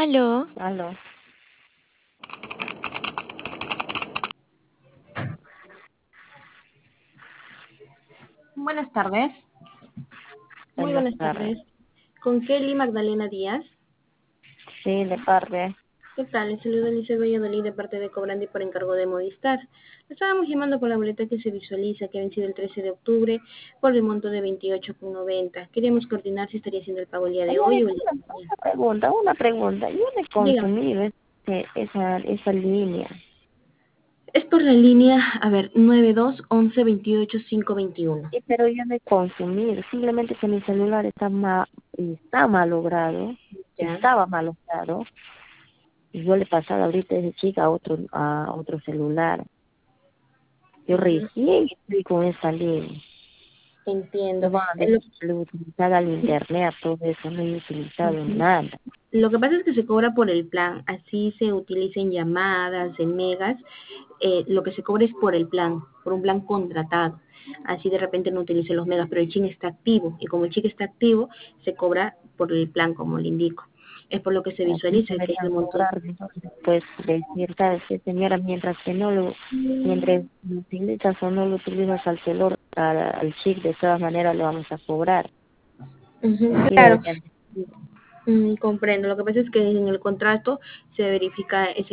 Aló, Aló, Buenas tardes. Muy buenas buenas tardes. tardes. Con Kelly Magdalena Díaz. Sí, de parte. ¿Qué tal? Les saluda Elizabeth Valladolid de parte de Cobrandi por encargo de Movistar. Estábamos llamando por la boleta que se visualiza que ha vencido el 13 de octubre por el monto de 28,90. Queríamos coordinar si estaría haciendo el pago el día de hoy Oye, o el día de mañana. una pregunta. Yo le he Dígame. consumido esa línea. Es por la línea, a ver, 92 11 28 521. Sí, pero yo no he consumido. Simplemente que mi celular está malogrado. ¿Ya? Estaba malogrado. Y yo le he pasado ahorita ese chica a otro celular. Yo Ujú. recién estoy con esa línea. Entiendo. No van a decir que lo he utilizado al internet, todo eso. No he utilizado Ujú. nada. Lo que pasa es que se cobra por el plan, así se utilicen llamadas, en megas, lo que se cobra es por el plan, por un plan contratado. Así de repente no utilice los megas, pero el chip está activo y como el chip está activo, se cobra por el plan, como le indico. Es por lo que se Aquí visualiza que es el deberían monto. cobrar, pues, decir, sabes qué, señora, mientras lo utilizas o no lo utilizas al chip, de todas maneras lo vamos a cobrar. Ujú, Aquí claro, deberían decir. comprendo. Lo que pasa es que en el contrato se verifica ese